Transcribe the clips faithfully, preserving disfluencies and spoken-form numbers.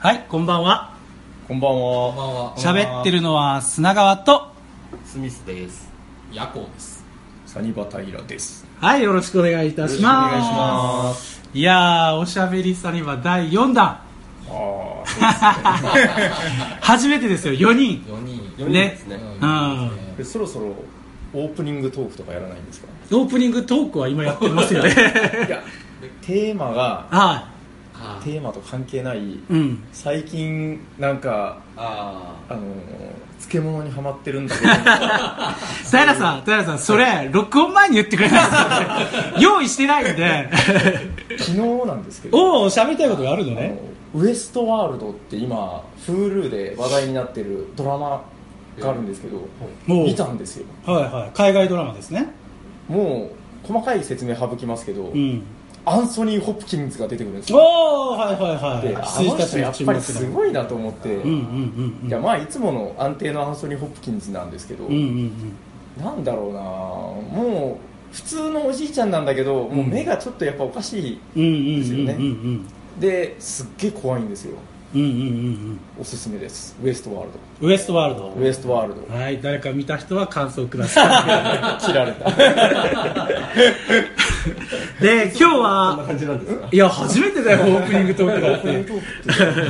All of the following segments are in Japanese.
はい、こんばんは。 こんばんは。 喋ってるのは砂川とスミスです。 ヤコウです。 サニバタイラです。 はい、よろしくお願いいたします。 よろしくお願いします。 いやー、おしゃべりサニバだいよんだん。 ああ、そうですね。 初めてですよ、よにん。 よにん。 ね。 よにんですね。 うん。 でそろそろオープニングトークとかやらないんですか？ オープニングトークは今やってますよね。 いや、テーマがはテーマと関係ない、 うん、 最近なんかああの漬物にハマってるんだけど平さん、平さん、それ録音前に言ってくれない用意してないんで昨日なんですけど、 おお、喋りたいことがあるのね。 ウエストワールドって今 Hulu で話題になってるドラマがあるんですけど、見たんですよ。 はいはい、海外ドラマですね。 もう細かい説明省きますけど、うん、アンソニー・ホプキンズが出てくるんですよ。 おー、はいはいはい。 で、あの人やっぱりすごいなと思って、うんうんうんうん、いやまあいつもの安定のアンソニー・ホプキンズなんですけど、うんうんうん、なんだろうな、もう普通のおじいちゃんなんだけど、もう目がちょっとやっぱおかしいですよね。ですっげえ怖いんですよ。うんうんうんうん、おすすめです。ウエストワールド。 ウエストワールド。 ウエストワールド。 はい、誰か見た人は感想ください。切られた。 で、今日はこんな感じなんですか？ いや、初めてだよ、オープニングトークだって。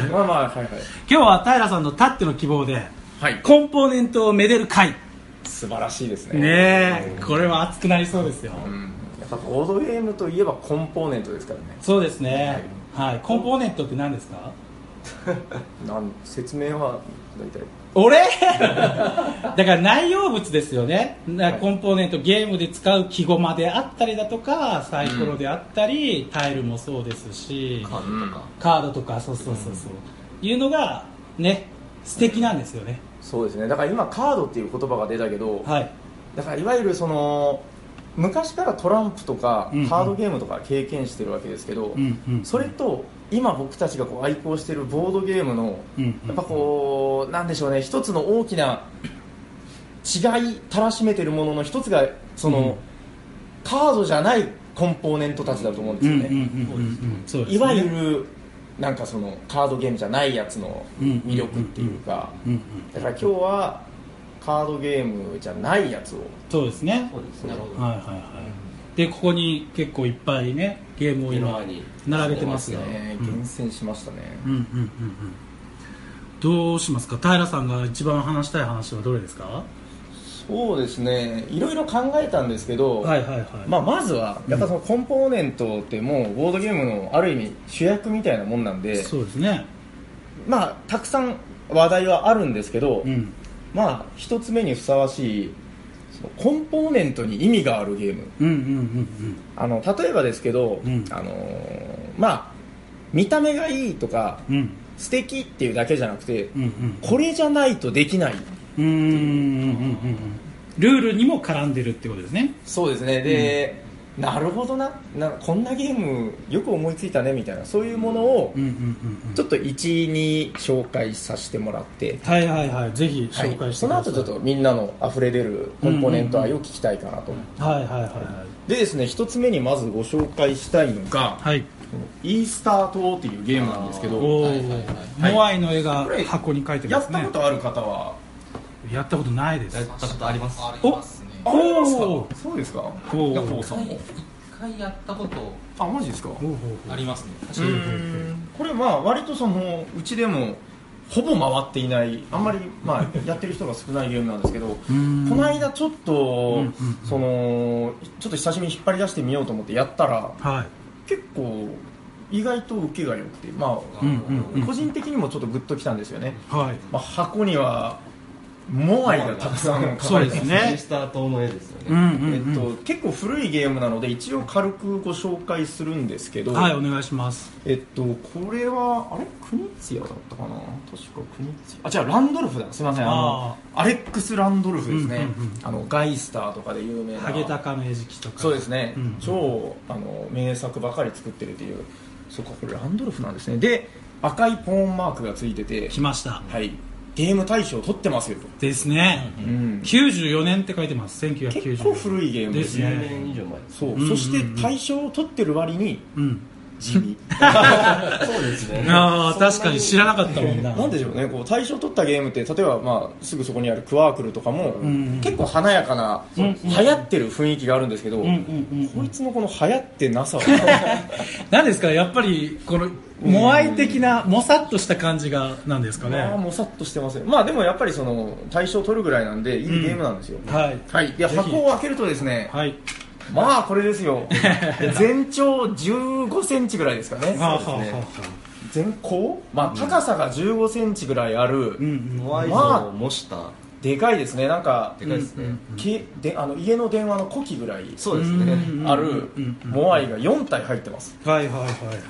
まあまあ、はいはい。 今日は平さんのたっての希望で、はい、コンポーネントをめでる会。 素晴らしいですね。 ねえ、これは熱くなりそうですよ。うん、 やっぱボードゲームといえばコンポーネントですからね。 そうですね。はい。はい、コンポーネントって何ですか？ なん説明は大体俺だから内容物ですよね。コンポーネント、ゲームで使う記号まであったりだとか、サイコロであったり、うん、タイルもそうですし、 カードとかカードとか、そうそうそうそう、うん、いうのがね、素敵なんですよね。 そうですね。だから今カードっていう言葉が出たけど、はい、だからいわゆるその昔からトランプとかカードゲームとか経験してるわけですけど、うんうん、それと今僕たちがこう愛好してるボードゲームの、うんうん、やっぱこうなんでしょうね、一つの大きな違いたらしめてるものの一つがその、うん、カードじゃないコンポーネントたちだと思うんですよね。いわゆるなんかそのカードゲームじゃないやつの魅力っていうか、だから今日はカードゲームじゃないやつを。 そうですね。 そうですね。なるほど。 はいはいはい。で、ここに結構いっぱいね、ゲームを今並べてますよね。 厳選しましたね。 うんうんうんうん。どうしますか？平さんが一番話したい話はどれですか？ そうですね、いろいろ考えたんですけど、はいはいはい、まあ、まずはやっぱそのコンポーネントってもうボードゲームのある意味主役みたいなもんなんで、 そうですね、 まあたくさん話題はあるんですけど、うん、まあ一つ目にふさわしいそのコンポーネントに意味があるゲーム、うんうんうんうん、あの例えばですけど、うん、あのー、まあ見た目がいいとか、うん、素敵っていうだけじゃなくて、うんうん、これじゃないとできない、うんうんうんうん、 ルールにも絡んでるってことですね。 そうですね。で、うん、なるほど な, なこんなゲームよく思いついたねみたいな、そういうものをちょっといちに紹介させてもらって、 はいはいはい、ぜひ紹介してください、はい、 その後ちょっとみんなの溢れ出るコンポーネント愛を聞きたいかなと、うんうんうん、はいはいはい、はい、でですね、一つ目にまずご紹介したいのが、はい、イースター島っていうゲームなんですけど、 はいはいはい、モアイの絵が箱に描いてますね。 やったことある方は？ やったことないです。 やったことあります。 ありますね。 ありますか？そうですか？ヤコウさんも一回やったことあ、マジですか？ ありますね。 これまあ割とそのうちでもほぼ回っていない、あんまりまあやってる人が少ないゲームなんですけど、この間ちょっとそのちょっと久しぶりに引っ張り出してみようと思ってやったら、はい、結構意外と受けが良くて、まあ、うんうんうん、個人的にもちょっとグッときたんですよね。はい、まあ、箱にはモアイがたくさん描かれてますね。 イースター島の絵ですよね、 うんうんうん、えっと、結構古いゲームなので一応軽くご紹介するんですけど、 はい、お願いします。 えっとこれはあれクニッツィアだったかな、確かクニッツィア、あ、じゃあランドルフだ、すみません、あのアレックス・ランドルフですね、うんうんうん、あのガイスターとかで有名なハゲタカの餌食とか、 そうですね、うんうん、超あの名作ばかり作ってるっていう、そうか、これランドルフなんですね。で、赤いポーンマークがついてて、 来ました、 はい、ゲーム大賞を取ってますよと。 ですね、うん、きゅうじゅうよねんって書いてます。せんきゅうひゃくきゅうじゅうよねん、 結構古いゲームですね。 じゅうねん以上前。 そう、うんうんうん、そして大賞を取ってる割に、うん、 地味そうですね。 ああ確かに知らなかったもんな。 なんでしょうね、こう大賞取ったゲームって例えば、まあ、すぐそこにあるクワークルとかも、うん、結構華やかな、うん、流行ってる雰囲気があるんですけど、うん、こいつのこの流行ってなさは何ですか、やっぱりこのモアイ的なもさっとした感じがなんですかね。 まあ、もさっとしてますよ。まあでもやっぱりその大賞取るぐらいなんでいいゲームなんですよ、うん、はい、はい、で箱を開けるとですね、はい、まあこれですよ全長じゅうごセンチぐらいですかね。そうですね。全高、まあ、高さがじゅうごセンチぐらいある、うん、 モアイ像を模した、 でかいですね。なんかでかいですね、 けであの家の電話の子機ぐらいそうですねあるモアイがよん体入ってます。 はいはいはいはい。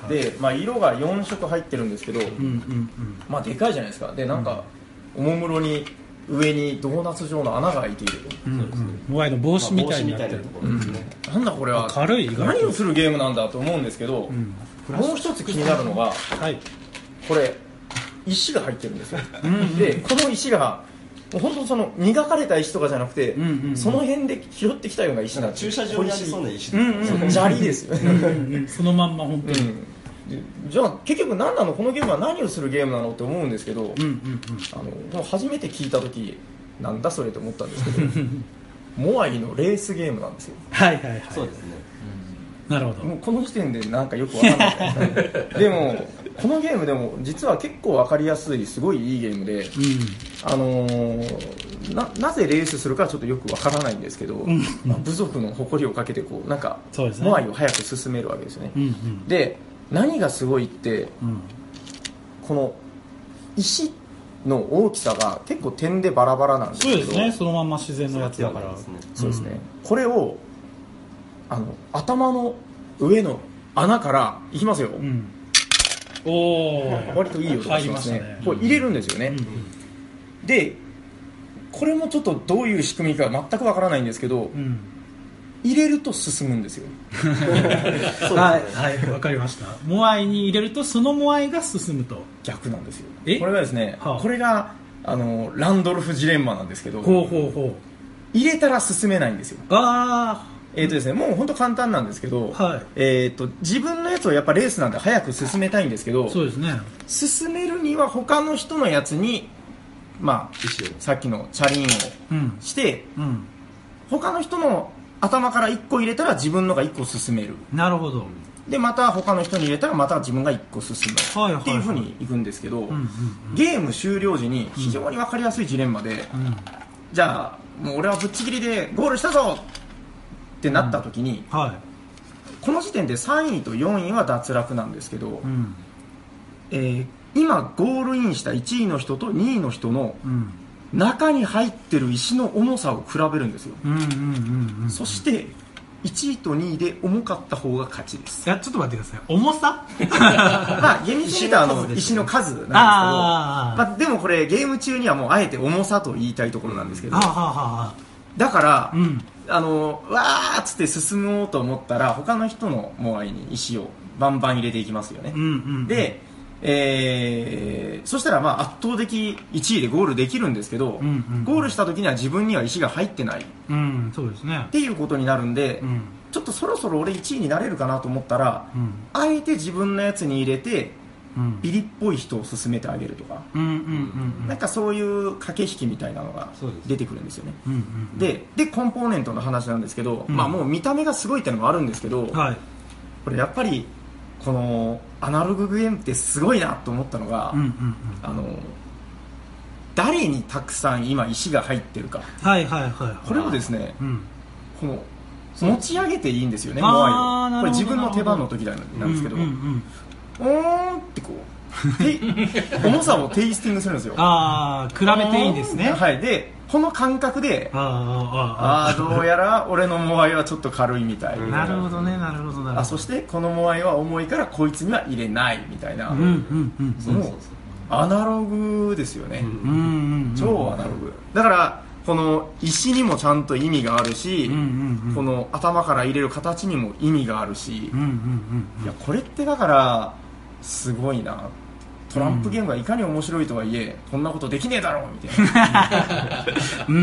で、まあ、色がよん色入ってるんですけど、うんうんうん、まあでかいじゃないですか。でなんかおもむろに上にドーナツ状の穴が開いていると、 うんうん、モアイの帽子みたいになってる、 まあね、うん、なんだこれは軽い、 何をするゲームなんだと思うんですけど、うん、もう一つ気になるのが、はい、これ石が入ってるんですよ、うんうん、でこの石が本当その磨かれた石とかじゃなくて、うんうんうん、その辺で拾ってきたような石なんです。 駐車場にありそうな石です、 うんうん、砂利ですよねうん、そのまんま本当に、うん、 じゃあ結局何なのこのゲームは何をするゲームなのって思うんですけど、うんうんうん、あの初めて聞いた時なんだそれと思ったんですけどモアイのレースゲームなんですよ。 はいはいはい、 そうですね、 うん、なるほど。 もうこの時点でなんかよくわかんないでもこのゲームでも実は結構わかりやすいすごいいいゲームで、うん、あのー、な, なぜレースするかちょっとよくわからないんですけど、うん、まあ、部族の誇りをかけてこうなんかそうですね、モアイを早く進めるわけですよね、うんうん、で何がすごいって、うん、この石の大きさが結構点でバラバラなんですけど、 そうですね、そのまんま自然のやつだから、 そうですね、うん、これをあの頭の上の穴からいきますよ、うん、お割といい音がしますね。これ入れるんですよね、うんうん、でこれもちょっとどういう仕組みか全くわからないんですけど、うん、入れると進むんですよはいはい、わかりました。モアイに入れるとそのモアイが進むと。 逆なんですよ。これがですね、はあ、これがあのランドルフジレンマなんですけど、 ほうほうほう、入れたら進めないんですよ。 ああ、 えーとですね、もう本当簡単なんですけど、はい、えーと、自分のやつをやっぱレースなんで早く進めたいんですけど、 そうですね、 進めるには他の人のやつに、まあ、さっきのチャリンをして、うんうん、他の人の頭からいっこ入れたら自分のがいっこ進める。 なるほど。 でまた他の人に入れたらまた自分がいっこ進む、はいはいはい、っていう風にいくんですけど、うんうんうん、ゲーム終了時に非常に分かりやすいジレンマで、うん、じゃあもう俺はぶっちぎりでゴールしたぞってなった時に、うん、はい、この時点でさんいとよんいは脱落なんですけど、うん、えー、今ゴールインしたいちいの人とにいの人の中に入ってる石の重さを比べるんですよ、うんうんうんうん、そしていちいとにいで重かった方が勝ちです。 いやちょっと待ってください、重さまあ厳密に言うと石の数なんですけど、あ、まあ、でもこれゲーム中にはもうあえて重さと言いたいところなんですけど、だから、うん、あのわーっつって進もうと思ったら他の人のモアイに石をバンバン入れていきますよね、うんうんうん、で、えー、そしたらまあ圧倒的いちいでゴールできるんですけど、うんうんうん、ゴールした時には自分には石が入ってない、 うん、そうですね、 っていうことになるんで、うん、ちょっとそろそろ俺いちいになれるかなと思ったら、うん、あえて自分のやつに入れて、うん、ビリっぽい人を進めてあげるとか、うんうんうんうん、なんかそういう駆け引きみたいなのが出てくるんですよね、うんうんうん、で, でコンポーネントの話なんですけど、うん、まあ、もう見た目がすごいっていうのもあるんですけど、はい、これやっぱりこのアナログゲームってすごいなと思ったのが、うんうんうん、あの誰にたくさん今石が入ってるか、はいはいはいはい、これをですね、うん、この持ち上げていいんですよね、モアイを。これ自分の手番の時なんですけど、うんうんうん、おーんってこう重さをテイスティングするんですよ。 ああ、比べていいんですね。 はい、でこの感覚で、ああどうやら俺のモアイはちょっと軽いみたいな、 なるほどね、なるほどなるほど。 あ、そしてこのモアイは重いからこいつには入れないみたいな、うんうんうん、そのアナログですよね、うんうんうん、超アナログだから、この石にもちゃんと意味があるし、うんうんうん、この頭から入れる形にも意味があるし、うんうんうんうん、いやこれってだからすごいな。トランプゲームがいかに面白いとはいえ、こんなことできねえだろうみたいなうんうん、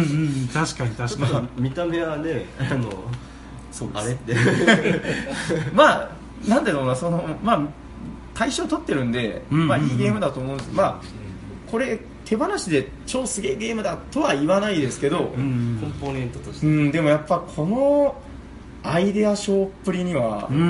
確かに確かに。 見た目はね、あのそうあれってまあなんだろうな、そのまあ大賞取ってるんで、うんうんうん、まあいいゲームだと思うんです。まあこれ手放しで超すげえゲームだとは言わないですけど、 うん、コンポーネントとして、 うん、でもやっぱこのアイデア賞っぷりには、うんうんうん、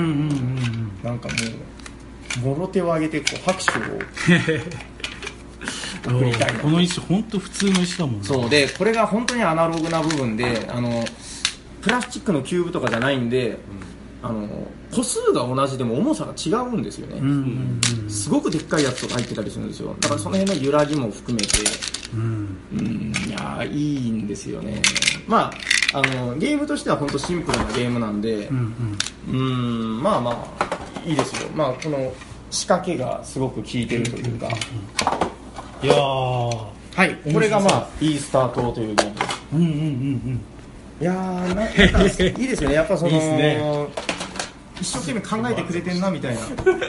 なんかもうもろ手を挙げてこう拍手を送りたいな。 この石本当普通の石だもんね。 そうで、これが本当にアナログな部分で、あのプラスチックのキューブとかじゃないんで、うん、あの個数が同じでも重さが違うんですよね、うんうんうん、すごくでっかいやつとか入ってたりするんですよ。だからその辺の揺らぎも含めて、うんうん、いやいいんですよね。まあ、あのゲームとしては本当シンプルなゲームなんで、うんうん、うんまあまあいいですよ。まあこの仕掛けがすごく効いてるというか、 いやー、はい、これがまあいいスタートというゲームです。うんうんうんうん。いやー、なんかいいですよね。やっぱそのいいですね、一生懸命考えてくれてんなみたいな。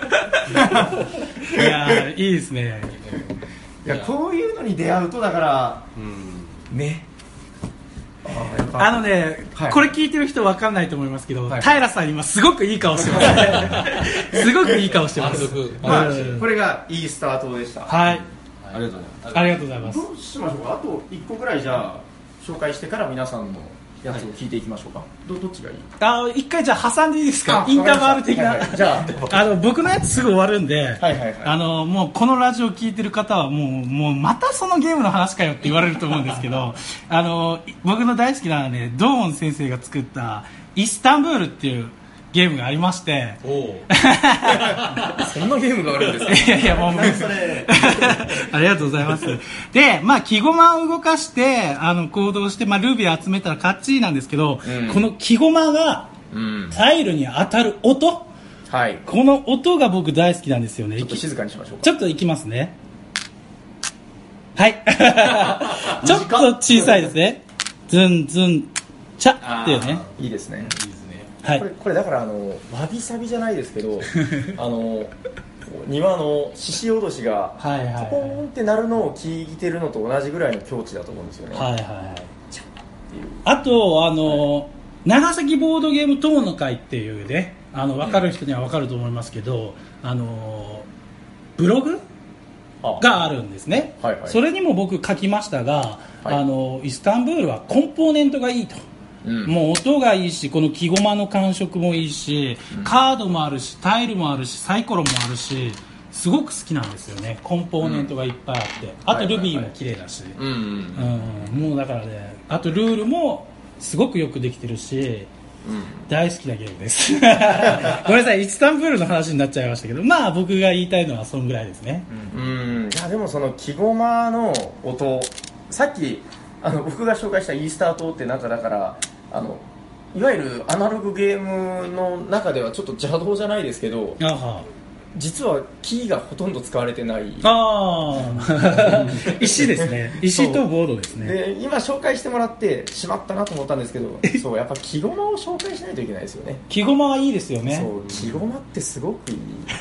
いやー、いいですね。 いや、こういうのに出会うとだから、うん、ね。 あのね、はい、これ聞いてる人分かんないと思いますけど、はい、平さん今すごくいい顔してますすごくいい顔してます、 まあ、これがいいスタートでした。 はい、 ありがとうございます。 ありがとうございます。 どうしましょうか。あといっこぐらいじゃあ紹介してから皆さんのやつを聞いていきましょうか。ど, どっちがいい？ あ、一回じゃあ挟んでいいですか？インターバール的な、はいはい、じゃああの僕のやつすぐ終わるんで、はいはいはい、あのもうこのラジオ聞いてる方はもうもうまたそのゲームの話かよって言われると思うんですけどあの僕の大好きな、ね、ドーン先生が作ったイスタンブールっていうゲームがありまして、おそんなゲームがあるんですか？ いやいやもうそれありがとうございます。で、まあ木駒を動かしてあの行動して、まあ、ルビー集めたら勝ちなんですけど、うん、この木駒がタイルに当たる音、はい、この音が僕大好きなんですよね。 ちょっと静かにしましょうか。 ちょっといきますね。はいちょっと小さいですね。ズンズンチャっていうね。 いいですね。はい、これ, これだからあのわびさびじゃないですけどあの庭の獅子おどしがポーンってなるのを聞いてるのと同じぐらいの境地だと思うんですよね。はいはいはい。 あとあの、はい、長崎ボードゲーム友の会っていうね、あの分かる人には分かると思いますけど、うん、あのブログがあるんですね、はいはい、それにも僕書きましたが、はい、あのイスタンブールはコンポーネントがいいと。うん、もう音がいいし、この木駒の感触もいいし、うん、カードもあるし、タイルもあるし、サイコロもあるし、すごく好きなんですよね。コンポーネントがいっぱいあって、うん、あとルビーも綺麗だし、もうだからね、あとルールもすごくよくできてるし、うん、大好きなゲームですごめんなさい、イスタンブールの話になっちゃいましたけど、まあ僕が言いたいのはそんぐらいですね。 うん、うん、いやでもその木駒の音、さっきあの僕が紹介したイースター島ってなんかだからあのいわゆるアナログゲームの中ではちょっと邪道じゃないですけど、あは実はキーがほとんど使われてない。あ石ですね。石とボードですね。 で今紹介してもらってしまったなと思ったんですけどそうやっぱ木駒を紹介しないといけないですよね。 木駒はいいですよね。 そう木駒ってすごくいい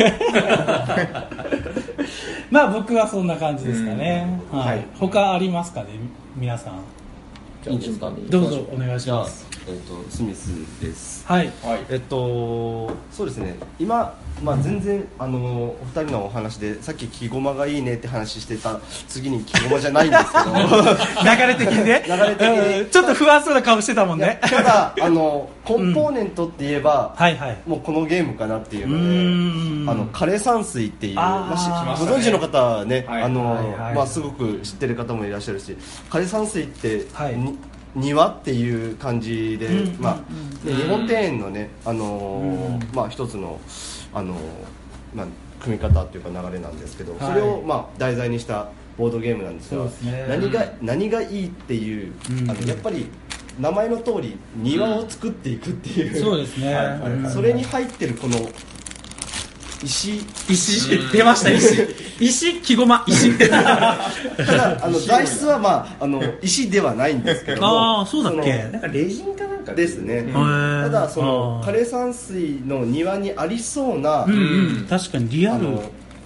まあ僕はそんな感じですかね、うん、はい、はい、他ありますかね皆さん。 いい順番にどうぞお願いします。 えっとスミスです。 はい。 えっとそうですね。今まあ全然あのお二人のお話でさっき木駒がいいねって話してた次に木駒じゃないんですけど流れ的にね。流れ的にちょっと不安そうな顔してたもんね。 ただあのコンポーネントって言えば、うん、はいはい、もうこのゲームかなっていうので、あの枯山水っていう、まあ、ご存知の方はね、はい、あの、はいはい、まあすごく知ってる方もいらっしゃるし、枯山水って、はい、庭っていう感じで、うん、まあ、うん、日本庭園のね、あのーうん、まあ一つのあのー、まあ組み方っていうか流れなんですけど、はい、それをまあ題材にしたボードゲームなんですが、す、ね、何が何がいいっていう、うん、あのやっぱり名前の通り庭を作っていくっていう、 うん、そうですね、はいはいはい、それに入ってるこの石石出ました石石木駒石ただあの材質は、まあ、あの石ではないんですけども、 あそうだっけ、 なんかレジンかなんかですね、うん、ただその枯山水の庭にありそうな、うんうん、確かにリアル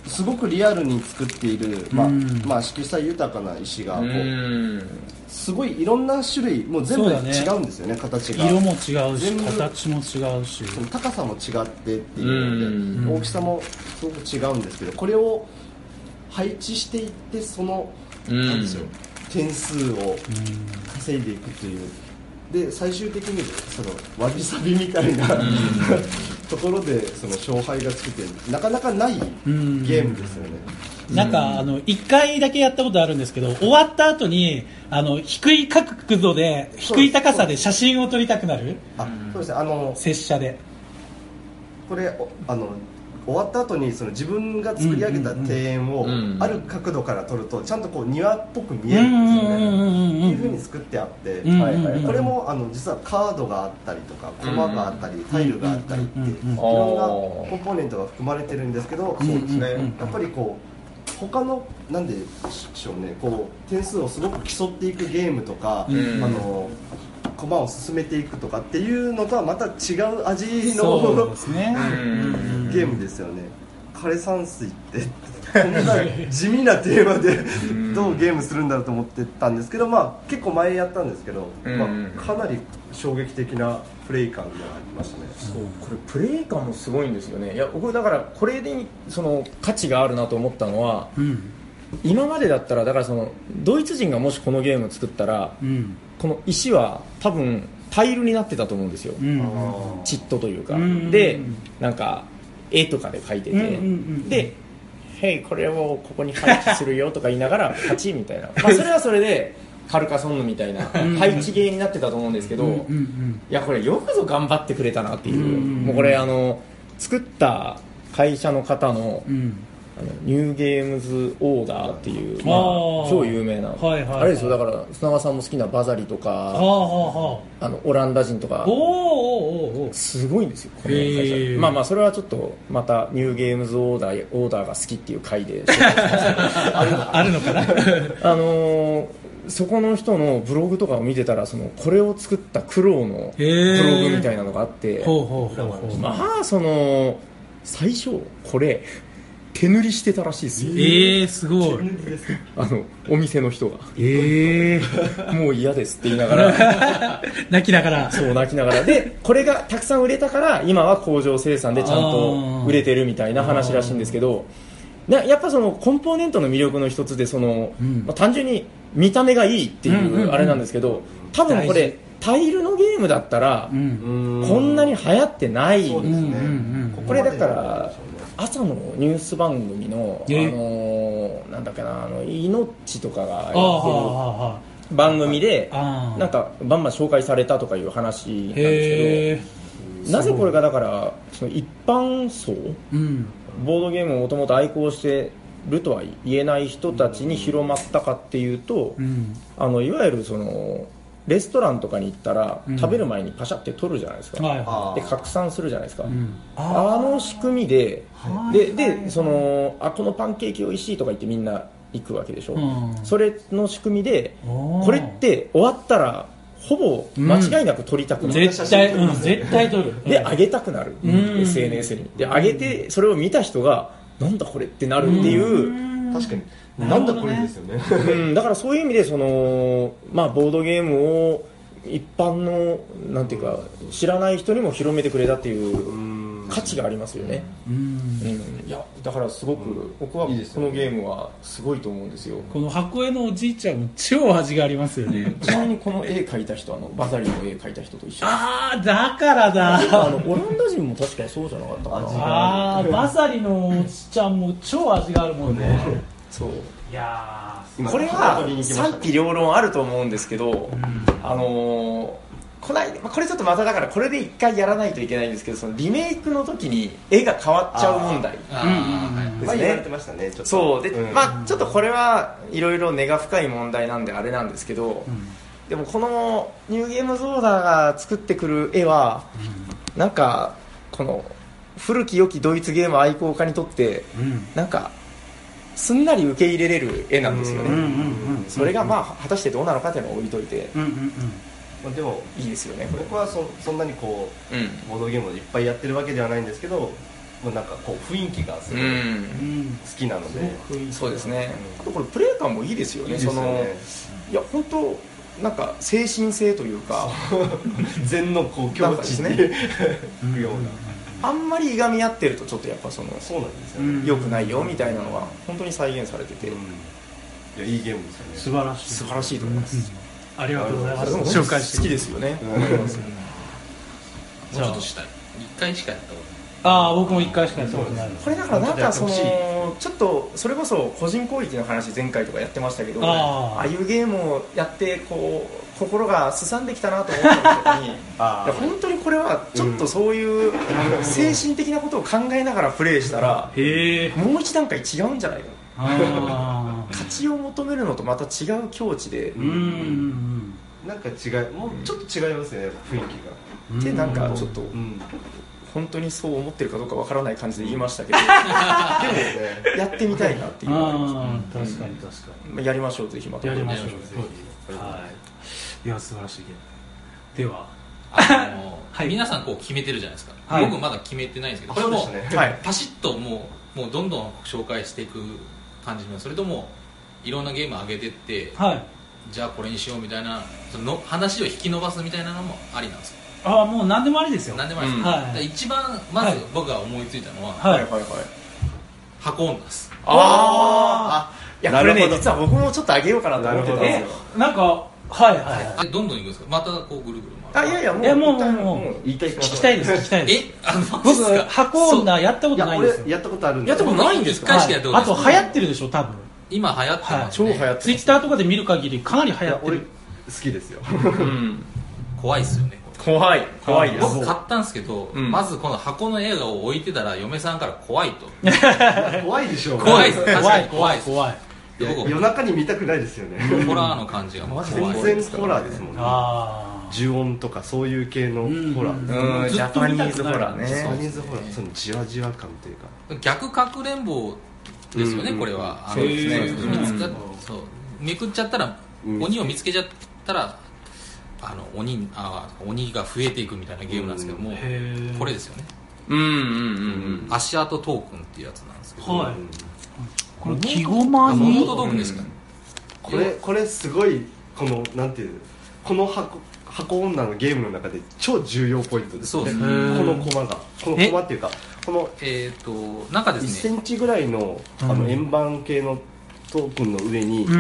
すごくリアルに作っている、まあまあ、色彩豊かな石がこうすごいいろんな種類もう全部違うんですよね、形が色も違うし形も違うし高さも違ってっていうので大きさもすごく違うんですけど、これを配置していってそのなんですよ点数を稼いでいくというで最終的にそのわびさびみたいなところでその勝敗がつくってなかなかないゲームですよね。 なんかあのいっかいだけやったことあるんですけど、終わった後にあの低い角度で低い高さで写真を撮りたくなる。 あ、そうですね。あの拙者でこれあの終わった後にその自分が作り上げた庭園をある角度から撮るとちゃんとこう庭っぽく見えるんですよね。っていう風に作ってあって、これもあの実はカードがあったりとかコマがあったりタイルがあったりっていろんなコンポーネントが含まれてるんですけど、そうですね。やっぱりこう他のなんでしょうね、こう点数をすごく競っていくゲームとか、あの駒を進めていくとかっていうのとはまた違う味のです、ね、ゲームですよね。枯山水ってこんな地味なテーマでどうゲームするんだろうと思ってたんですけど、まあ、結構前やったんですけど、まあ、かなり衝撃的なプレイ感がありましたね。 そうこれプレイ感もすごいんですよね。いや僕だからこれでその価値があるなと思ったのは、うん、今までだったらだからそのドイツ人がもしこのゲームを作ったら、うん、この石は多分タイルになってたと思うんですよ、うん、チットというか、うん、でなんか絵とかで描いてて、うん、でへいこれをここに配置するよとか言いながらパチみたいな、まあそれはそれでカルカソンヌみたいな配置ゲーになってたと思うんですけど、うんうんうん、いやこれよくぞ頑張ってくれたなっていう、うんうんうん、もうこれあの作った会社の方の、うんあのニューゲームズオーダーっていう、まあ、超有名な、はいはいはい、あれですよ。だから砂川さんも好きなバザリとか、はあはあ、あのオランダ人とかおーおーおーすごいんですよこの会社。まあまあそれはちょっとまたニューゲームズオーダーオーダーが好きっていう回であるのかなあのーそこの人のブログとかを見てたらそのこれを作った苦労のブログみたいなのがあってまあその最初これ手塗りしてたらしいですよ。 えー、すごい。 あのお店の人が、 えー、 もう嫌ですって言いながら泣きながらそう泣きながらでこれがたくさん売れたから今は工場生産でちゃんと売れてるみたいな話らしいんですけど、やっぱそのコンポーネントの魅力の一つでその、うんまあ、単純に見た目がいいっていうあれなんですけど、多分これタイルのゲームだったら、うん、こんなに流行ってない。そうですね、これだから朝のニュース番組の、あのー、なんだっけなあの命とかがやってる番組でなんかバンバン紹介されたとかいう話なんですけど、なぜこれがだからその一般層、うん、ボードゲームをもともと愛好してるとは言えない人たちに広まったかっていうと、うん、あのいわゆるそのレストランとかに行ったら、うん、食べる前にパシャって撮るじゃないですか、はい、で拡散するじゃないですか、うん、あ, あの仕組みで、はい、で, でそのあこのパンケーキおいしいとか言ってみんな行くわけでしょ、うん、それの仕組みでこれって終わったらほぼ間違いなく撮りたくなる、 うん、絶対、うん、絶対撮るで上げたくなる、うん、エスエヌエス にで上げてそれを見た人がなんだこれってなるっていう、 うん、確かになんだこれですよね、 うん、だからそういう意味でその、まあ、ボードゲームを一般のなんていうか知らない人にも広めてくれたっていう価値がありますよね。うん、うん、いやだからすごく僕はこのゲームはすごいと思うんですよ。 この箱絵のおじいちゃんも超味がありますよね。 ちなみにこの絵描いた人あのバザリの絵描いた人と一緒。 ああだからだ。 あのオランダ人も確かそうじゃなかったかな。 ああバザリのおじちゃんも超味があるもんね。 そういやこれは賛否両論あると思うんですけど、うん、あのー、こないこれちょっとまただからこれで一回やらないといけないんですけど、そのリメイクの時に絵が変わっちゃう問題ですね。 まあ言われてましたね。ちょっとそうで、うん、まあちょっとこれはいろいろ根が深い問題なんであれなんですけど、うん、でもこのニューゲームズオーダーが作ってくる絵は、うん、なんかこの古き良きドイツゲーム愛好家にとって、うん、なんかすんなり受け入れれる絵なんですよね。それがまあ果たしてどうなのかというのを置いといて、うんうんうん、 まあ、でもいいですよね。これ僕は そ, そんなにこう、うん、ボードゲームをいっぱいやってるわけではないんですけど、 もうなんかこう雰囲気がすごい好きなので、 うん、そうですね、あとこれプレイ感もいいですよね。いいですよね。そのいや本当なんか精神性というか禅のこう境地に行くような、 あんまりいがみ合ってるとちょっとやっぱそのそうなんですよね、 良くないよみたいなのが本当に再現されてて、うん、いやいいゲームですよね。 素晴らしい素晴らしいと思います、 うん、ありがとうございます。 紹介して好きですよね。 もうちょっとしたい。一回しかやったことない。 ああ、僕も一回しかやったことない。 これだからなんかそのちょっとそれこそ個人攻撃の話前回とかやってましたけど、ああいうゲームをやってこう心がすさんできたなと思った時にいや本当にこれはちょっとそういう精神的なことを考えながらプレイしたら、うん、もう一段階違うんじゃないかな。勝ちを求めるのとまた違う境地で、うん、 なんか違いもうちょっと違いますね、雰囲気が。 でなんかちょっと、うん本当にそう思ってるかどうかわからない感じで言いましたけどでも、ね、やってみたいなっていうのがあります、ね、 確かに確かにやりましょう、ぜひまたやりましょう、ぜひ、はい、いや素晴らしいゲームではあの、はい、皆さんこう決めてるじゃないですか、はい、僕まだ決めてないんですけど、これも、ね、はい、パシッともう、もうどんどん紹介していく感じも、それともいろんなゲーム上げてって、はい、じゃあこれにしようみたいなその話を引き伸ばすみたいなのもありなんですか。 ああ、もう何でもありですよ。 何でもありです、うんはい、一番まず僕が思いついたのは、はいはいはい、箱女です。 ああ、いやこれね実は僕もちょっとあげようかなと思ってたんですよ。 なんかはいはい、 どんどんいくんですか。またこうぐるぐる回る。あいやいやもういやもうもうもう言いたい聞きたいです聞きたいです。えあの僕箱女やったことないんですよ。 やったことあるんです。 やったことないんですか。 いっかいしかやったことないです。 あと流行ってるでしょ多分。 今流行ってますね。超流行って。 ツイッターとかで見る限りかなり流行ってる。 好きですよ。 怖いですよね。 怖い怖いです。 僕買ったんですけど、うん、まずこの箱の映画を置いてたら嫁さんから怖いと怖いでしょう。 怖いです。確かに怖いです怖い。 夜中に見たくないですよね。 ホラーの感じがマジで全然ホラーですもんね。呪音とかそういう系のホラー。 うん、ジャパニーズホラーね。 ジャパニーズホラー、そのじわじわ感というか。 逆かくれんぼですよね、これは。 そうですね。 そうめくっちゃったら鬼を見つけちゃったら。あの 鬼, あ鬼が増えていくみたいなゲームなんですけども、これですよね。 うんうんうんうん。 足跡トークンっていうやつなんですけど、はい、 これ木駒にノートトークンですかね、 うん、これこれすごいこのなんていうこの箱箱女のゲームの中で超重要ポイントですね。そうですね。このコマがこのコマっていうかこのえっ、ー、となんかですねいっセンチぐらいのあの円盤系のトークンの上に、うんうん、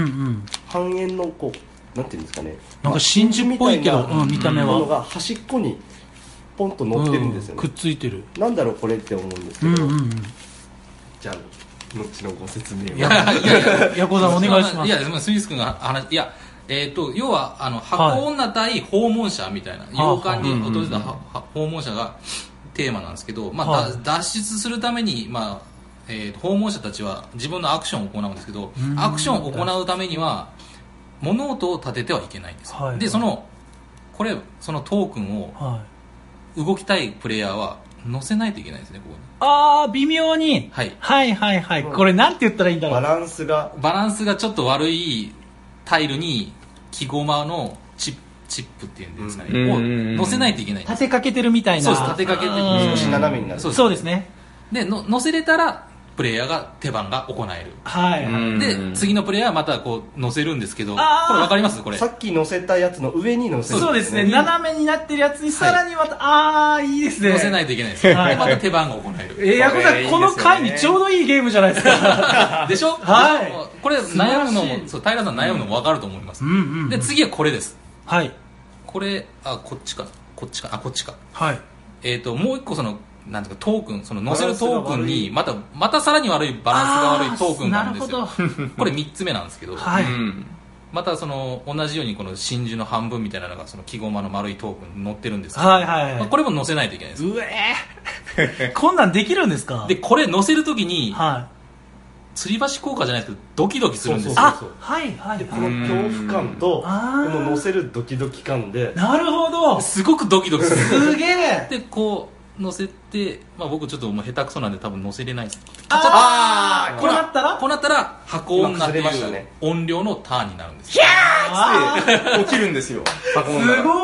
半円のこうなんていうんですかね、 なんか真珠っぽいけど、うん、見た目はものが端っこにポンと乗ってるんですよね、 うん、くっついてる。 なんだろうこれって思うんですけど、うんうんうん、じゃあ後のご説明を。 いやいやいやヤコさんお願いします。 いやスミス君が話いやえー、と要はあの箱女対訪問者みたいな、洋館に訪れた訪問者がテーマなんですけど、まあはい、脱出するために、まあえー、訪問者たちは自分のアクションを行うんですけど、アクションを行うためには物音を立ててはいけないんです、はい、でそのこれそのトークンを動きたいプレイヤーは載せないといけないんですね、ここに。 ああ微妙に、 はい、 はいはいはい、これなんて言ったらいいんだろう。 バランスがバランスがちょっと悪いタイルに木ゴマのチップチップっていうんですかね、うん、を載せないといけないんです。 立てかけてるみたいな。 そうです、立てかけて少し斜めになる。 そうですね。 での載せれたらプレイヤーが手番が行える。 はい。 で次のプレイヤーはまたこう載せるんですけど、これ分かります？これさっき載せたやつの上に載せる、 ね、そうですね。斜めになってるやつにさらにまた、はい、ああいいですね。 載せないといけないです。はい、でまた手番が行える。 えー、ヤコさんこの回にちょうどいいゲームじゃないですか。 でしょ？はい。これ悩むのもそう平さん悩むのも分かると思います。うんうんうん、で次はこれです。 はい。 これあこっちかこっちかあこっちか。 はい。 えっ、ー、ともう一個そのなんていうかトークンその載せるトークンにまたまたさらに悪いバランスが悪いトークンがあるんですよ。これみっつめなんですけど、 はい、 うん、またその同じようにこの真珠の半分みたいなのがその木ゴマの丸いトークンに載ってるんですけど、 はいはいはい、 まあ、これも載せないといけないです。 うえー、こんなんできるんですか。 でこれ載せるときに、 はい、 吊り橋効果じゃないですけどドキドキするんですよ。 そうそうそう、あ、はいはい、 でこの恐怖感とこの乗せるドキドキ感で、 なるほど、 すごくドキドキする。 すげえ。 でこう乗せて、まあ、僕ちょっともう下手くそなんで多分乗せれないです。 ああ、こうなったらこうなったら箱女っていう音量のターンになるんです。 キャーって起きるんですよ。 箱女すごい。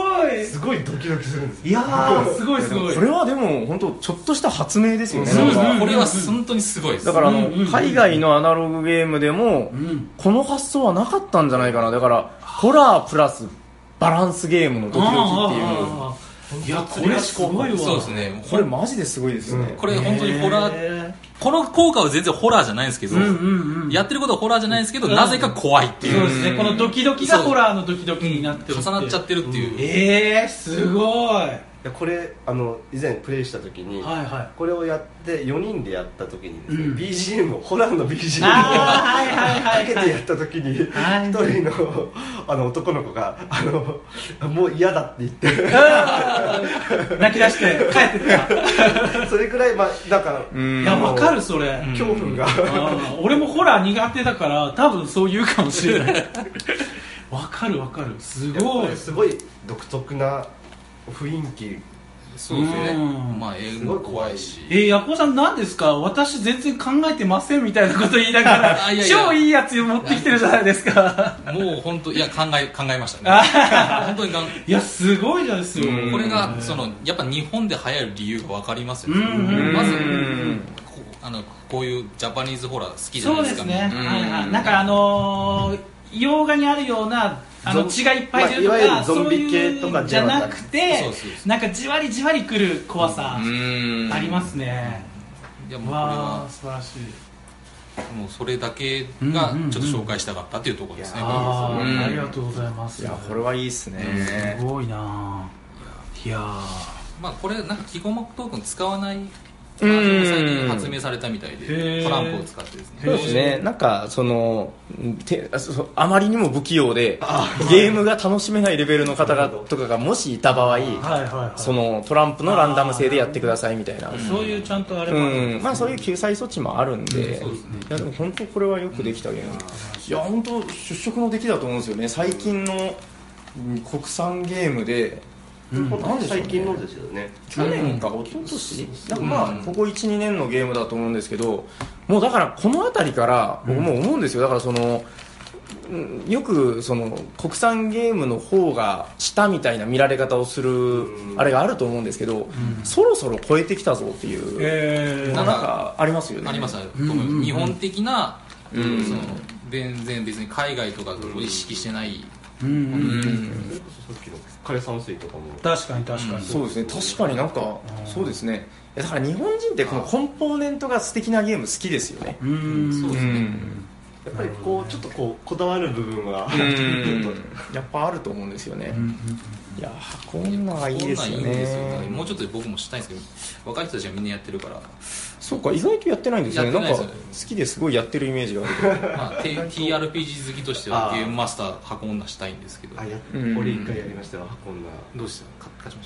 ー、すごいドキドキするんですよ。 いやーすごいすごい。 これはでも本当ちょっとした発明ですよね。 そうですね、これは本当にすごいです。 だからあの、うんうんうん、海外のアナログゲームでも、うん、この発想はなかったんじゃないかな。だからホラープラスバランスゲームのドキドキっていう。 いやこれすごいわ。 そうですね、 これマジですごいですよね、 うん、これ本当にホラー、この効果は全然ホラーじゃないんですけど、うんうんうん、やってることはホラーじゃないんですけど、うん、なぜか怖いっていう。 そうですね、このドキドキがホラーのドキドキになってる、 重なっちゃってるっていう、 うん、えーすごい。 いやこれあの以前プレイした時に、はいはい、これをやってよにんでやった時にですね、うん、ビージーエム をホラーの ビージーエム をかけてやった時に一、はい、人のあの男の子があのもう嫌だって言って泣き出して帰ってたそれくらいまあなんかいやわかるそれ恐怖が俺もホラー苦手だから多分そう言うかもしれないわかるわかる、すごいすごい独特な雰囲気。 そうですね、まあ英語怖いし、 えー、ヤコウさん何ですか、私全然考えてませんみたいなこと言いながらいやいや超いいやつ持ってきてるじゃないですかもう本当いや考え考えましたね本当にいやすごいじゃないですよ。 これがそのやっぱ日本で流行る理由が分かりますよね。まずあのこういうジャパニーズホラー好きじゃないですか。 そうですね、はいはい、なんかあのー、洋画にあるようなあの血がいっぱい出るとか、まあ、いわゆるゾンビ系とかじゃなくて、なんかじわりじわりくる怖さありますね。 いやもうこれは素晴らしい。 もうそれだけがちょっと紹介したかったっていうところですね。 あ, ありがとうございます。 いやこれはいいですね。 すごいな。いやまあこれなんか記号目トークン使わない最近発明されたみたいで、トランプを使ってですね。 そうですね、なんかそのてあまりにも不器用でゲームが楽しめないレベルの方がとかがもしいた場合、はいはいはい、そのトランプのランダム性でやってくださいみたいな、 そういうちゃんとあれもあるんですね、 うん、まあそういう救済措置もあるんで、うん、そうですね、いやでも本当これはよくできたゲーム、いや本当出色の出来だと思うんですよね。最近の国産ゲームでうん、なんで最近のですよね。 去年か一昨年、なんかまあここ いちにねんのゲームだと思うんですけど、もうだからこの辺りから僕も思うんですよ。だからそのよくその国産ゲームの方が下みたいな見られ方をするあれがあると思うんですけど、そろそろ超えてきたぞっていう、えー、なんかありますよね。 あります、うん、日本的な、うん、その全然別に海外とかを意識してない、うんうんうん、 さっきの枯山水とかも確かに確かに、うん、 そうですね、確かになんかそうですね。だから日本人ってこのコンポーネントが素敵なゲーム好きですよね。 うん、そうですね。 やっぱりこうちょっとこうこだわる部分はやっぱあると思うんですよね。いやこんながいいですよね。 もうちょっと僕もしたいんですけど、若い人たちはみんなやってるから。 そうか、意外とやってないんですよね。なんか好きですごいやってるイメージがある。 まあ、ティーアールピージー 好きとしてはゲームマスター箱女したいんですけど。 あ、や俺一回やりましたよ、箱女。 どうした？勝ちました。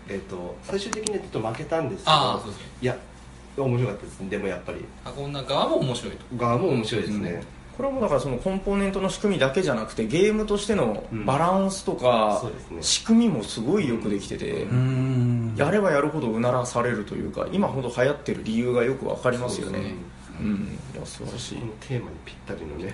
えっと最終的にはちょっと負けたんですけど、 あ、そうですね。 いや面白かったです。でもやっぱり箱女側も面白いと。 側も面白いですね。 うんこれはもうだからそのコンポーネントの仕組みだけじゃなくてゲームとしてのバランスとか仕組みもすごいよくできてて、やればやるほどうならされるというか、今ほど流行ってる理由がよくわかりますよね。うん、いや素晴らしい。 テーマにぴったりのね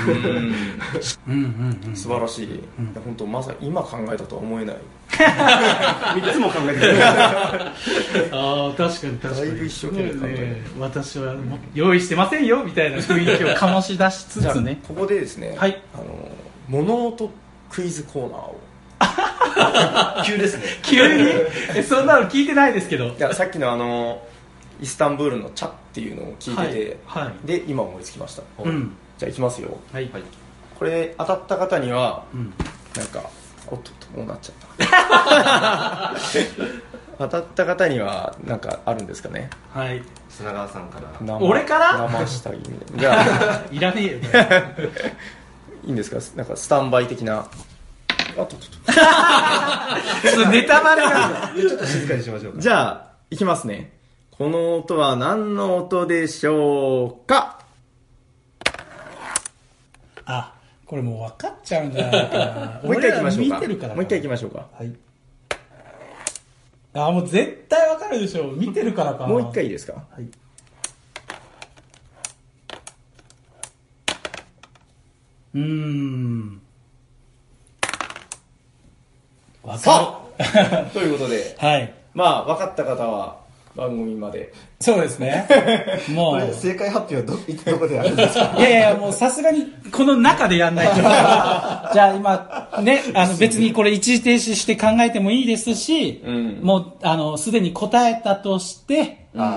素晴らしい。本当まさに今考えたとは思えないみっつも考えてるああ確かに確かに、だいぶ一生懸命考えて、ね、 私はも用意してませんよみたいな雰囲気を醸し出しつつねここでですね、はい、あの物音クイズコーナーを急ですね急にえそんなの聞いてないですけど、 いやさっきのあのイスタンブールのチャっていうのを聞いてて、はいはい、で今思いつきました、うん、じゃあいきますよ、はい、これ当たった方には、うん、なんかおっとっとこうなっちゃった当たった方にはなんかあるんですかね。 はい、 砂川さんから俺から生下着みたいなじゃあいらねえよいいんですか、なんかスタンバイ的な。あっとっとちょっとネタバレがちょっと静かにしましょうか。 じゃあいきますね。この音は何の音でしょうか。 あ、これもう分かっちゃうんじゃないかなもう一回いきましょうか。 見てるからかもう一回いきましょうか。 はい。あ、もう絶対分かるでしょ。見てるからかな。 もう一回いいですか。はい。 うーん。 さあということで、 はい、 まあ分かった方は番組まで。 そうですね。 もう正解発表はどどこでやるんですか？ いやいや、もうさすがにこの中でやんないと。じゃあ今ね、あの別にこれ一時停止して考えてもいいですし、うん、もうあのすでに答えたとして、うん、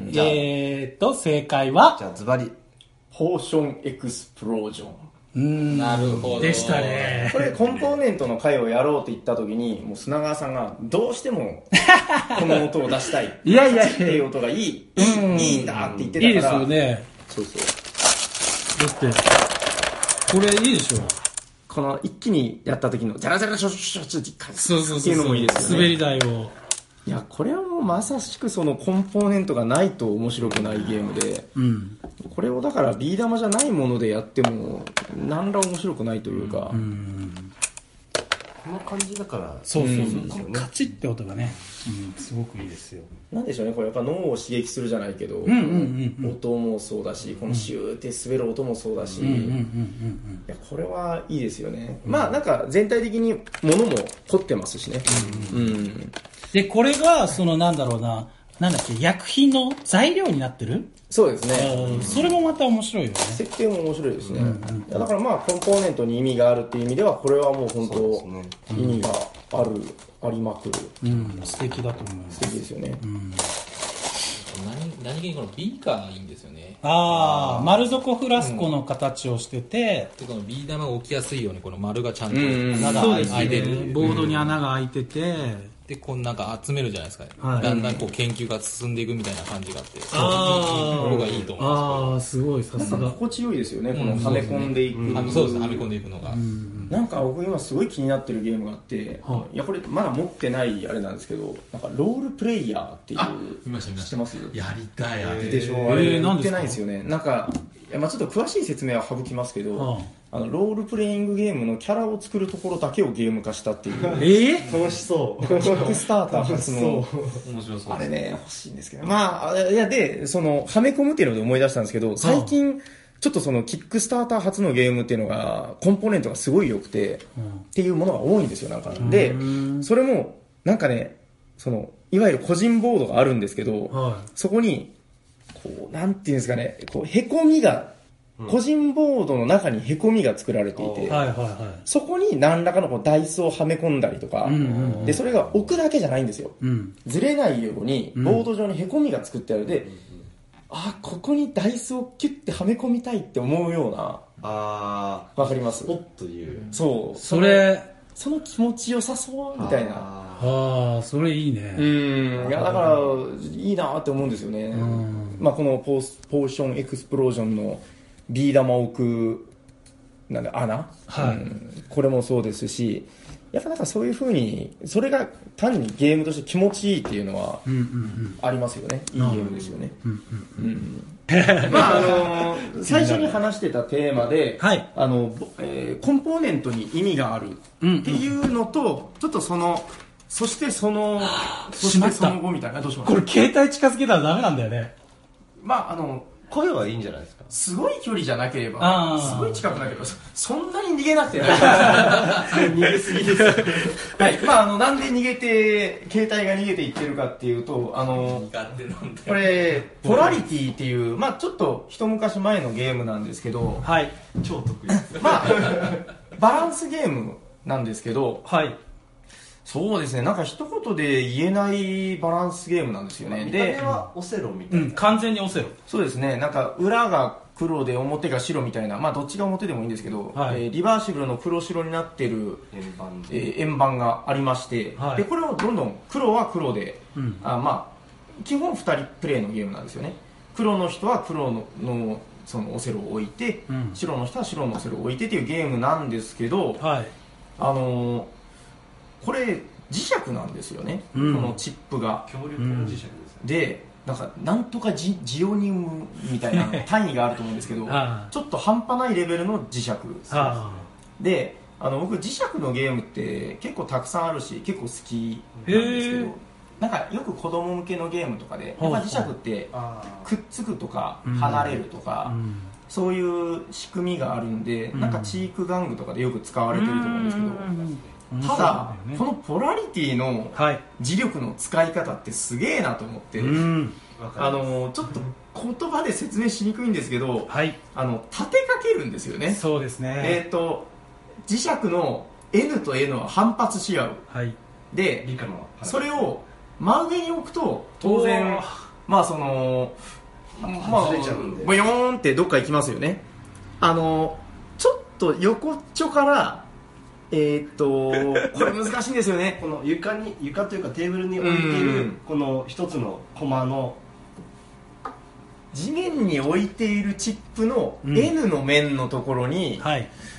えーっと正解はじゃあズバリポーションエクスプロージョン。 うん、なるほどでしたね。 これコンポーネントの回をやろうって言った時に、もう砂川さんがどうしてもこの音を出したい。 いやいやいや、 っていう音がいい、いい、うん、いいんだって言ってたから。 いいですよね。 そうそう。 だってこれいいでしょ。 この一気にやった時のジャラジャラシュシュシュシュそうそうそうっていうのもいいですよね。 滑り台を。 いやこれはもうまさしくそのコンポーネントがないと面白くないゲームで、うん、これをだからビー玉じゃないものでやっても何ら面白くないというか、うん、 この感じだからそうそうそう、うん、このカチッって音がね、うん、すごくいいですよ。 なんでしょうね、これやっぱ脳を刺激するじゃないけど、うんうんうんうん、音もそうだし、このシューって滑る音もそうだし、これはいいですよね、うん、まあなんか全体的に物も凝ってますしね、うんうん、 でこれがそのなんだろうな、なんだっけ、薬品の材料になってる。 そうですね、 それもまた面白いよね。 設定も面白いですね、うんうん、だからまあコンポーネントに意味があるっていう意味ではこれはもう本当、ね、意味がある、ありまくる、 うん、素敵だと思います。 素敵ですよね、うん、 何, 何気にこのビーカーがいいんですよね。 ああ、丸底フラスコの形をしてて、 うん、でこのビー玉が置きやすいようにこの丸がちゃんと穴が開いてる、 ね、ボードに穴が開いてて、 でこうなんか集めるじゃないですか、はい、だんだんこう研究が進んでいくみたいな感じがあって、あここがいいと思うんですけど。ああ、すごい、さすが。 心地よいですよね、このはめ込んでいく、 うん、そうですね、はめ込んでいくのが、うん、 なんか僕今すごい気になってるゲームがあって、はあ、いやこれまだ持ってないあれなんですけど、なんかロールプレイヤーっていう、知ってます？ やりたい、あれでしょ、あれ持ってないんですよね。なんかいや、まあ、ちょっと詳しい説明は省きますけど、はあ、あのロールプレイングゲームのキャラを作るところだけをゲーム化したっていう。 えー、 楽しそう。 キックスターター初の面白そう。 あれね、欲しいんですけど、まあいやでそのはめ込むっていうので思い出したんですけど、最近ちょっとそのキックスターター初のゲームっていうのがコンポーネントがすごい良くて、うん、っていうものが多いんですよ、なんか。でそれもなんかね、そのいわゆる個人ボードがあるんですけど、はい、そこにこうなんていうんですかね、こうへこみが、うん、個人ボードの中にへこみが作られていて、はいはいはい、そこに何らかのこうダイスをはめ込んだりとか、うんうんうん、でそれが置くだけじゃないんですよ、うん、ずれないようにボード上にへこみが作ってあるで、うん、あ、ここにダイスをキュッてはめ込みたいって思うような、あ、わかります？ スポッという、 そう、 それその気持ちよさそうみたいな。 ああ、それいいね。 うん、いやだからいいなって思うんですよね。うん、まあこのポー、ポーションエクスプロージョンのビー玉を置くなんだ穴、はい、うん、これもそうですし、やっぱなんかそういう風にそれが単にゲームとして気持ちいいっていうのはありますよね。うんうんうん、いいゲームですよね。うんうんうんまああのー、最初に話してたテーマで、はい、あのえー、コンポーネントに意味があるっていうのと、うんうん、ちょっとそのそしてそのそしてその後みたいな、どうします？ これ携帯近づけたらダメなんだよね。 まああの声はいいんじゃないですか。 すごい距離じゃなければ、すごい近くなければ、そんなに逃げなくてない逃げすぎですはい、まああのなんで逃げて携帯が逃げていってるかっていうと、あのこれポラリティっていう、まあちょっと一昔前のゲームなんですけど、はい、 超得意です。 まあバランスゲームなんですけど、はい、そうですね、なんか一言で言えないバランスゲームなんですよね。 見た目はオセロみたいな、 うん、完全にオセロ。 そうですね、なんか裏が黒で表が白みたいな、まあどっちが表でもいいんですけど、はい、えー、リバーシブルの黒白になってる円盤、えー、円盤がありまして、はい、でこれをどんどん黒は黒で、うん、あ、まあ基本ふたりプレイのゲームなんですよね。黒の人は黒 の, のそのオセロを置いて、うん、白の人は白のオセロを置いてっていうゲームなんですけど、はい、あのーこれ磁石なんですよね、うん、このチップが強力な磁石ですね、 うん、でなんかなんとか ジ, ジオニウムみたいな単位があると思うんですけどちょっと半端ないレベルの磁石で、あの僕磁石のゲームって結構たくさんあるし結構好きなんですけど、なんかよく子供向けのゲームとかでやっぱ磁石ってくっつくとか離れるとか、うん、そういう仕組みがあるんで、うん、なんかチーク玩具とかでよく使われてると思うんですけど、 ただ、ね、このポラリティの磁力の使い方ってすげえなと思って、はい、あのちょっと言葉で説明しにくいんですけど、はい、あの立てかけるんですよね。 そうですね。 えーと、磁石の N と N は反発し合う、はい、でそれを真上に置くと当然まあそのまあ出ちゃうんでボヨーンってどっか行きますよね。あのちょっと横っちょからえー、っとこれ難しいんですよね。 この床に床というかテーブルに置いているこの一つのコマの地面に置いているチップの N の面のところに、うん、はい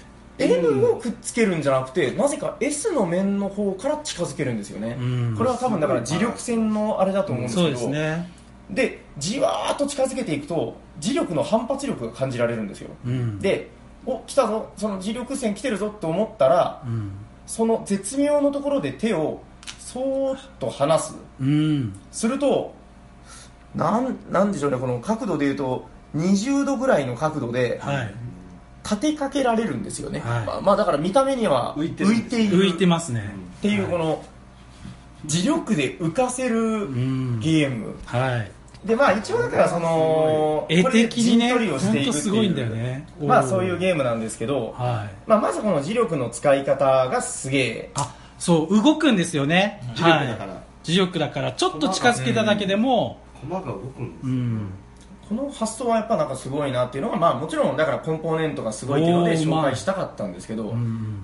、N をくっつけるんじゃなくて、なぜか S の面の方から近づけるんですよね。うん、これは多分だから磁力線のあれだと思うんですけど、うん、そうですね。でじわーっと近づけていくと磁力の反発力が感じられるんですよ。うん、でお来たぞ、その磁力線来てるぞって思ったら、うん、その絶妙のところで手をそーっと離す、うん、するとなん、なんでしょうね、この角度でいうとにじゅうどぐらいの角度で、はい、立てかけられるんですよね。はい、まあ、まあだから見た目には浮いている、 浮いている浮いてますねっていう、この磁力で浮かせるゲーム、うん、はい。でまあ一応だからその絵的にね、 これで陣取りをしていくっていう、 すごいんだよね。 まあそういうゲームなんですけど、はい、まあまずこの磁力の使い方がすげえ、 あ、そう動くんですよね。磁力だから、はい、磁力だからちょっと近づけただけでもコマが動くんです、うん、 この発想はやっぱなんかすごいなっていうのが、まあもちろんだからコンポーネントがすごいっていうので紹介したかったんですけど、まあ、うん、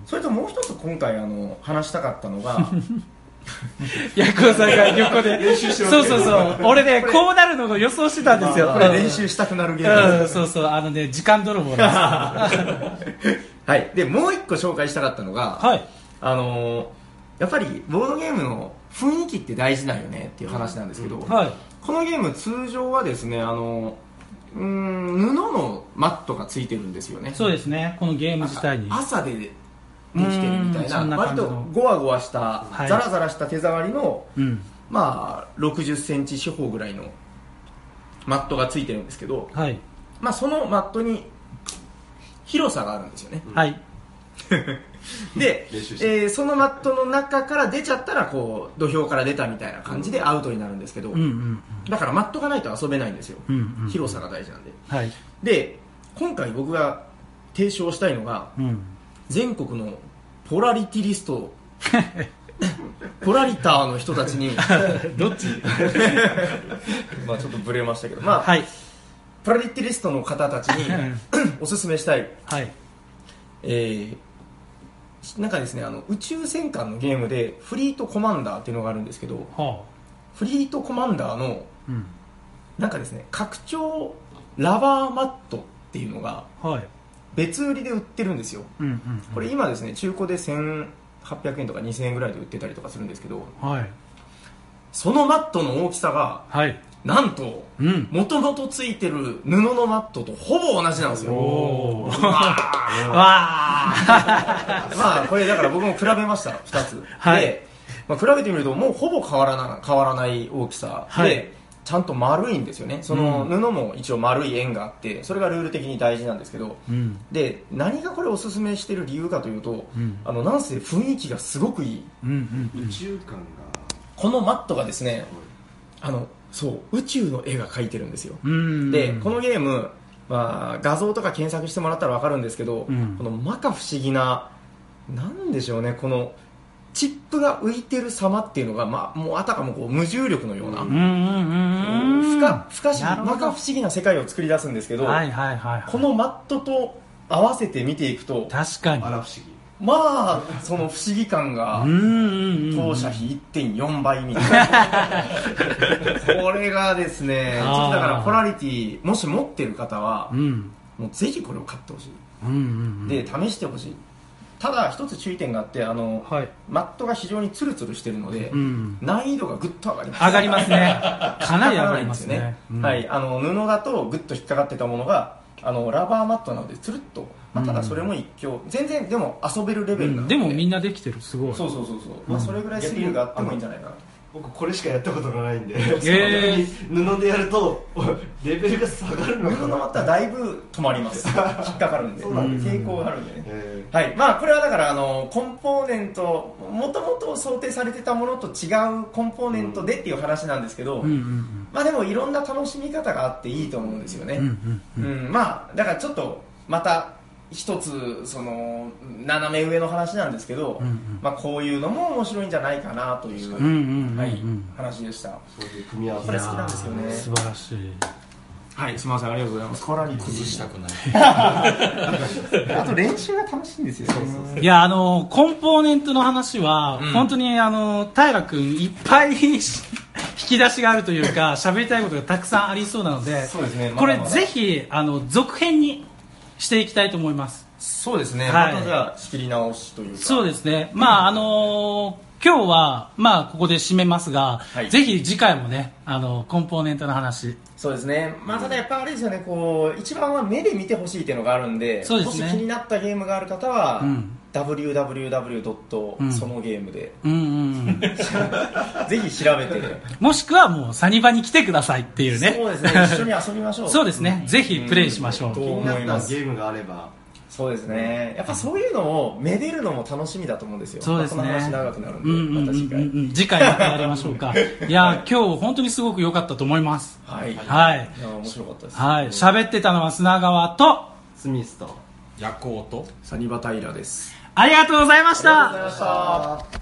それともう一つ今回あの話したかったのがヤクオさんが横で練習してます。そうそうそう。俺ね、こうなるのを予想してたんですよ。 これ練習したくなるゲーム、 うん、そうそう。あのね、時間泥棒なんですはい。で、もう一個紹介したかったのが、はい、あのー、やっぱりボードゲームの雰囲気って大事だよねっていう話なんですけど、うん、はい、このゲーム通常はですね、あのー、うーん、布のマットがついてるんですよね。 そうですね。このゲーム自体に。 朝でできてるみたいな、な割とゴワゴワした、はい、ザラザラした手触りの、うん、まあろくじゅっセンチ四方ぐらいのマットがついてるんですけど、はい、まあそのマットに広さがあるんですよね。はい。で、えー、そのマットの中から出ちゃったらこう土俵から出たみたいな感じでアウトになるんですけど、うんうんうん、だからマットがないと遊べないんですよ。うんうんうん、広さが大事なんで。はい、で、今回僕が提唱したいのが、うん、全国のポラリティリストポラリターの人たちにどっちまあちょっとブレましたけど、まあ、はい、ポラリティリストの方たちにおすすめしたい、はい、えー、なんかですね、あの宇宙戦艦のゲームでフリートコマンダーっていうのがあるんですけど、はあ、フリートコマンダーの、うん、なんかですね、拡張ラバーマットっていうのが、はい、別売りで売ってるんですよ、うんうんうん、これ今ですね中古でせんはっぴゃくえんとかにせんえんぐらいで売ってたりとかするんですけど、はい、そのマットの大きさが、はい、なんともともとついてる布のマットとほぼ同じなんですよ。おーわーまあこれだから僕も比べましたふたつ、はい、で、まあ、比べてみるともうほぼ変わらな、変わらない大きさで、はい、ちゃんと丸いんですよね。その布も一応丸い円があってそれがルール的に大事なんですけど、うん、で何がこれをおすすめしてる理由かというと、うん、あのなんせ雰囲気がすごくいい、うんうんうん、宇宙感がこのマットがですね、あのそう宇宙の絵が描いてるんですよ。うんうん、でこのゲーム、まあ、画像とか検索してもらったら分かるんですけど、うん、この摩訶不思議ななんでしょうね、このチップが浮いてる様っていうのが、まあ、もうあたかもこう無重力のような、うんうんうん、不可不可思議摩訶不思議な世界を作り出すんですけど、はいはいはいはい、このマットと合わせて見ていくと確かにあら不思議、まあその不思議感が当社比 いってんよん 倍みたいなこれがですね、ちょっとだからポラリティもし持ってる方は、うん、もうぜひこれを買ってほしい、うんうんうん、で試してほしい。ただ一つ注意点があって、あの、はい、マットが非常にツルツルしてるので、うん、難易度がぐっと上がります。 上がりますね。かなり上がりますね。 うん、はい、あの布だとぐっと引っかかってたものが、あのラバーマットなのでつるっと、まあ、ただそれも一興、全然でも遊べるレベルなので、 うん、でもみんなできてる、すごい。 そうそうそうそう、まあ、それぐらいスリルがあってもいいんじゃないかなと。 僕これしかやったことがないんで、えー、布でやるとレベルが下がるのかな。 布のまただいぶ止まります引っかかるんで抵抗があるんでね、えー、はいまあこれはだからあのコンポーネントもともと想定されてたものと違うコンポーネントでっていう話なんですけど、うんうんうん、まあでもいろんな楽しみ方があっていいと思うんですよね、うんうんうんうん、まあだからちょっとまた一つその斜め上の話なんですけど、うんうん、まあ、こういうのも面白いんじゃないかなという、うんうんうんうん、はい、話でした。 そういう組み合わせこれ好きなんですよね。 素晴らしい。 はい、すみません、ありがとうございます。 これに崩したくないあと練習が楽しいんですよ。そうそうそう。 いや、あのコンポーネントの話は、うん、本当にあの平君いっぱい引き出しがあるというか喋りたいことがたくさんありそうなので、 そうですね、 これぜひあの続編にしていきたいと思います。 そうですね、はい、またじゃあ仕切り直しというか。 そうですね、まああのー、今日はまあここで締めますが、はい、ぜひ次回もねあのコンポーネントの話。 そうですね、まあ、ただやっぱあれですよね、こう一番は目で見てほしいっていうのがあるんで、そうですね、もし気になったゲームがある方は、うん、ダブリューダブリューダブリュードットそのゲームで、うんうんうん、ぜひ調べてもしくはもうサニバに来てくださいっていうね。 そうですね、一緒に遊びましょう。 そうですね、ぜひプレイしましょう、うん、 気になったゲームがあれば。 そうですね、やっぱそういうのをめでるのも楽しみだと思うんですよ。 そうですね、 まあ、この話長くなるんで、うんうんうんうん、また次回、うん、 次回またやりましょうか。いや今日本当にすごく良かったと思います。 はい、 はい、 いや面白かったです。 はい、喋ってたのは砂川とスミスとヤコウとサニバタイラです。 ありがとうございました。 ありがとうございました。